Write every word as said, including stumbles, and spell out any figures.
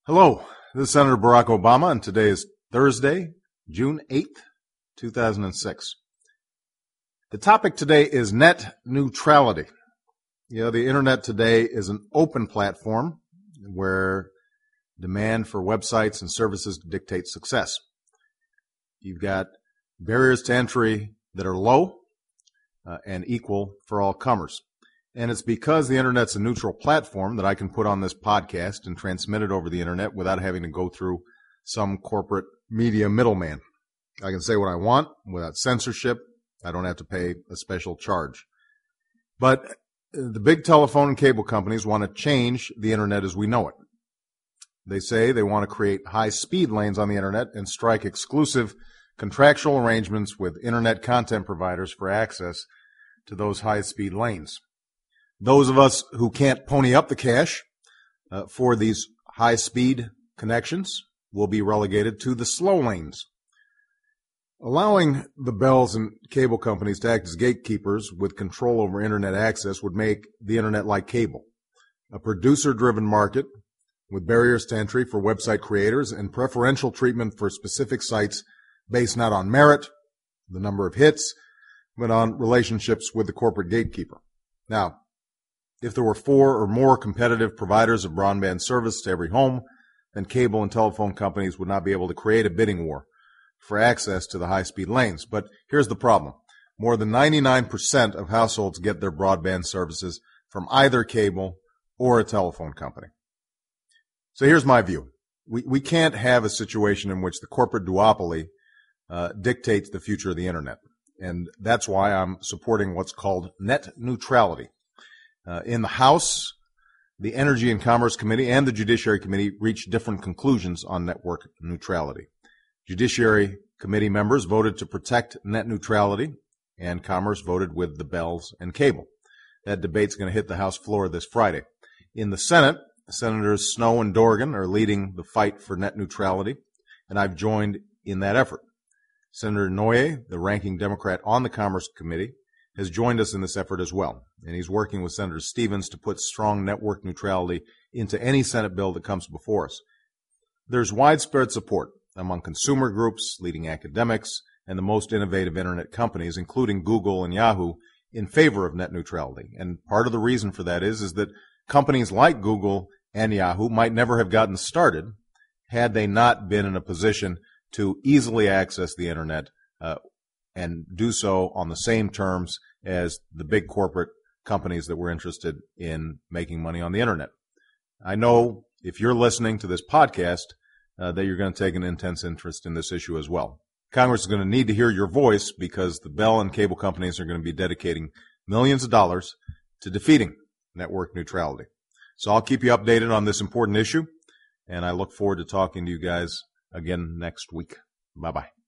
Hello, this is Senator Barack Obama, and today is Thursday, June eighth, two thousand six. The topic today is net neutrality. You know, the internet today is an open platform where demand for websites and services dictates success. You've got barriers to entry that are low uh, and equal for all comers. And it's because the internet's a neutral platform that I can put on this podcast and transmit it over the internet without having to go through some corporate media middleman. I can say what I want without censorship. I don't have to pay a special charge. But the big telephone and cable companies want to change the internet as we know it. They say they want to create high-speed lanes on the internet and strike exclusive contractual arrangements with internet content providers for access to those high-speed lanes. Those of us who can't pony up the cash uh, for these high-speed connections will be relegated to the slow lanes. Allowing the bells and cable companies to act as gatekeepers with control over internet access would make the internet like cable, a producer-driven market with barriers to entry for website creators and preferential treatment for specific sites based not on merit, the number of hits, but on relationships with the corporate gatekeeper. Now, if there were four or more competitive providers of broadband service to every home, then cable and telephone companies would not be able to create a bidding war for access to the high-speed lanes. But here's the problem. More than ninety-nine percent of households get their broadband services from either cable or a telephone company. So here's my view. We, we can't have a situation in which the corporate duopoly uh, dictates the future of the internet. And that's why I'm supporting what's called net neutrality. Uh, in the House, the Energy and Commerce Committee and the Judiciary Committee reached different conclusions on network neutrality. Judiciary Committee members voted to protect net neutrality, and Commerce voted with the bells and cable. That debate's going to hit the House floor this Friday. In the Senate, Senators Snowe and Dorgan are leading the fight for net neutrality, and I've joined in that effort. Senator Noye, the ranking Democrat on the Commerce Committee, has joined us in this effort as well, and he's working with Senator Stevens to put strong network neutrality into any Senate bill that comes before us. There's widespread support among consumer groups, leading academics, and the most innovative internet companies, including Google and Yahoo, in favor of net neutrality. And part of the reason for that is, is that companies like Google and Yahoo might never have gotten started had they not been in a position to easily access the internet uh, and do so on the same terms as the big corporate companies that were interested in making money on the internet. I know if you're listening to this podcast uh, that you're going to take an intense interest in this issue as well. Congress is going to need to hear your voice because the bell and cable companies are going to be dedicating millions of dollars to defeating network neutrality. So I'll keep you updated on this important issue, and I look forward to talking to you guys again next week. Bye-bye.